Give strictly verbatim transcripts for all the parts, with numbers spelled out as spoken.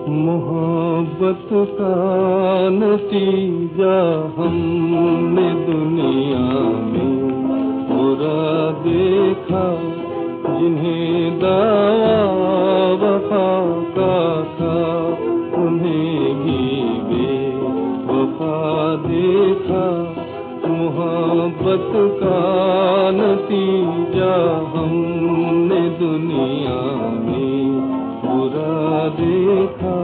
मोहब्बत का नतीजा हमने दुनिया में बुरा देखा, जिन्हें दावा वफा का था उन्हें भी बेवफा देखा। मोहब्बत का नतीजा हमने दुनिया में बुरा देखा।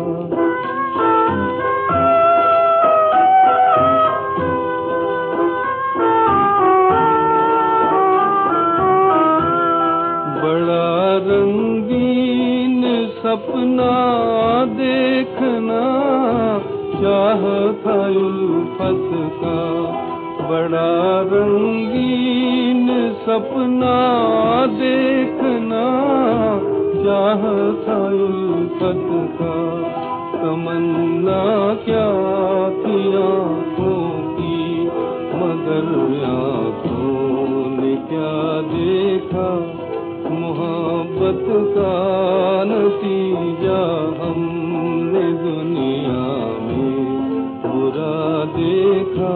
बड़ा रंगीन सपना देखना चाह था उल्फत का, बड़ा रंगीन सपना देखना चाह था उल्फत का। तमन्ना क्या थी आँखों की, मगर आँखों ने क्या देखा। मोहब्बत का नतीजा हमने दुनिया में बुरा देखा।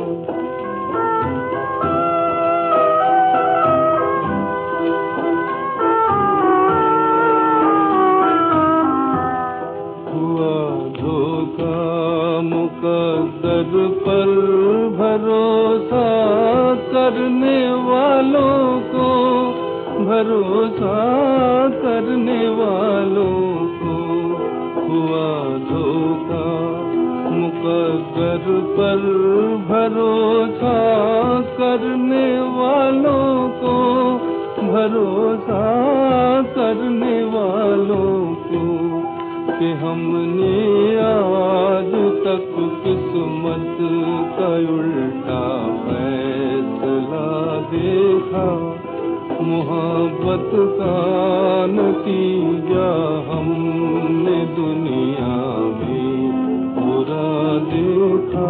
हुआ धोखा मुकद्दर पर भरोसा करने वालों को, भरोसा करने वालों को। हुआ धोखा मुकद्दर पर भरोसा करने वालों को, भरोसा करने वालों को। कि हमने आज तक किस्मत का उल्टा फैसला देखा। मोहब्बत का नतीजा हमने दुनिया में बुरा देखा।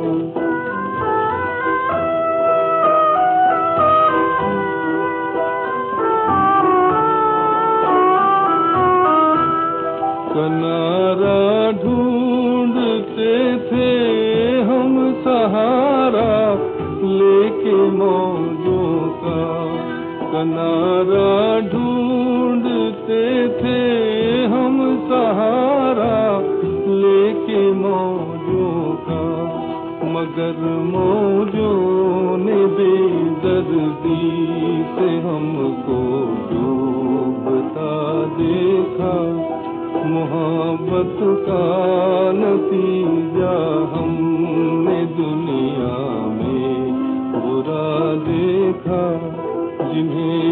किनारा ढूंढते थे हम सहारा लेके मौजों का, किनारा ढूंढते थे हम सहारा लेके मौजों का। मगर मौजों ने बेदर्दी से हमको डूबता देखा। मोहब्बत का नतीजा हमने दुनिया में बुरा देखा, जिन्हें